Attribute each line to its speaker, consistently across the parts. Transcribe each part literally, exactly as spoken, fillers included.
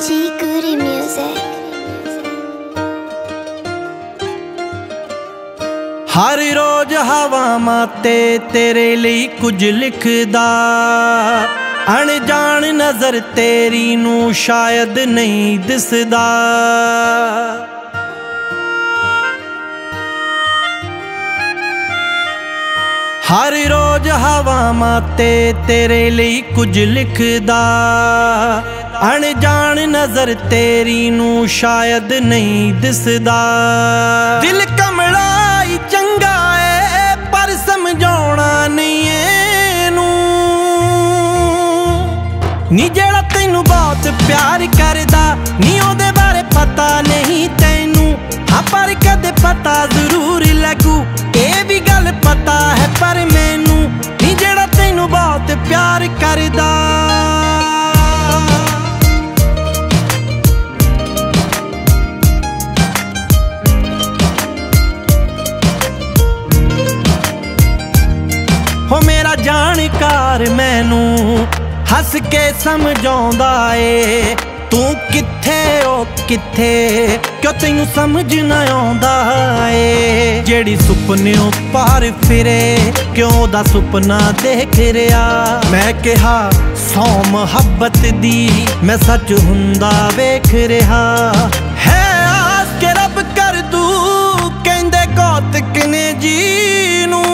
Speaker 1: G Goody Music।
Speaker 2: हर रोज हवावां ते तेरे लिए कुछ लिखदा, अनजान नजर तेरी नू शायद नहीं दिसदा। हर रोज हवावां ते तेरे लिए कुछ लिखदा, अनजान नजर तेरी नू शायद नहीं दिसदा। दिल कमला ही चंगा है पर समझाउणा नहीं ऐनू, नी जेड़ा तैनू बहुत प्यार करदा, नी ओदे बारे पता नहीं तैनू। हाँ पर कदे पता जरूर लगू, ये भी गल पता है पर मैनू, नी जेड़ा तैनू बहुत प्यार करदा। हो मेरा जानकार मैनू हस के समझाउंदा ए, तू किथे ओ किथे क्यों तैनू समझ ना आउंदा ए। जेड़ी सुपने पार फिरे क्यों दा सुपना देख रिया, मैं कहा सौ मुहब्बत दी मैं सच हुंदा वेख रिहा। है आस के रब कर दू कहंदे कौतक ने जीनू,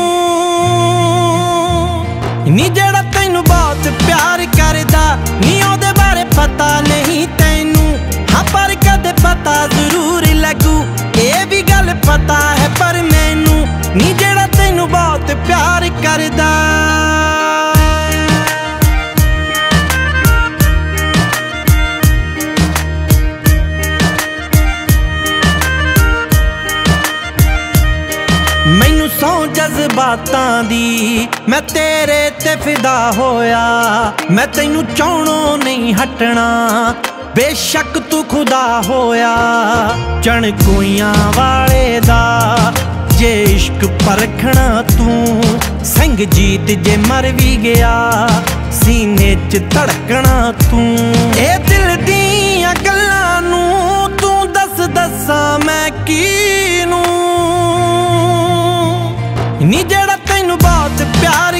Speaker 2: नी जेड़ा तैनू बहुत प्यार करदा, नी ओदे बारे पता नहीं तैनू। हाँ पर कदे पता जरूर लगू, ये भी गल पता है पर मैनू, नी जेड़ा तैनू बहुत प्यार करदा। मैनू सौ जज्बातां दी मैं तेरे ते फिदा होया, मैं तैनू चाहणों नहीं हटना बेशक तू खुदा होया। चणकोइयां वाले दा जे इश्क परखना तू, संगजीत जे मर भी गया सीने च धड़कना तू। ए दिल दियां गल्लां नू तू दस दस्सां मैं कीनू, नी जेड़ा तैनू बहुत प्यार